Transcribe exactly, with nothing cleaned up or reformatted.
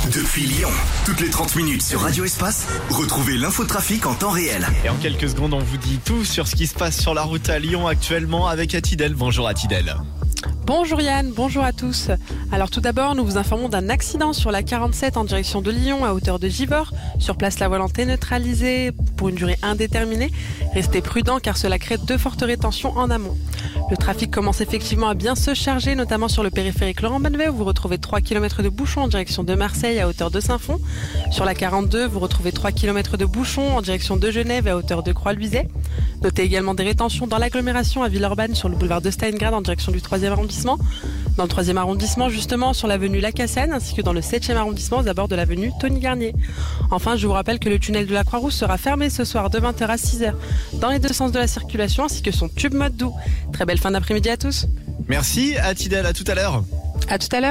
Depuis Lyon, toutes les trente minutes sur Radio Espace, retrouvez l'infotrafic en temps réel. Et en quelques secondes, on vous dit tout sur ce qui se passe sur la route à Lyon actuellement avec Atidel. Bonjour Atidel. Bonjour Yann, bonjour à tous. Alors tout d'abord, nous vous informons d'un accident sur la quarante-sept en direction de Lyon à hauteur de Givors. Sur place, la volante est neutralisée pour une durée indéterminée. Restez prudents car cela crée de fortes rétentions en amont. Le trafic commence effectivement à bien se charger, notamment sur le périphérique Laurent-Bonnevay où vous retrouvez trois kilomètres de bouchons en direction de Marseille à hauteur de Saint-Fond. Sur la quarante-deux, vous retrouvez trois kilomètres de bouchons en direction de Genève à hauteur de Croix-Luizet. Notez également des rétentions dans l'agglomération à Villeurbanne sur le boulevard de Stalingrad en direction du troisième arrondissement. Dans le troisième arrondissement, justement, sur l'avenue Lacassane, ainsi que dans le septième arrondissement aux abords de l'avenue Tony Garnier. Enfin, je vous rappelle que le tunnel de la Croix-Rousse sera fermé ce soir de vingt heures à six heures dans les deux sens de la circulation, ainsi que son tube mode doux. Très belle fin d'après-midi à tous. Merci Atidel, à tout à l'heure. À tout à l'heure.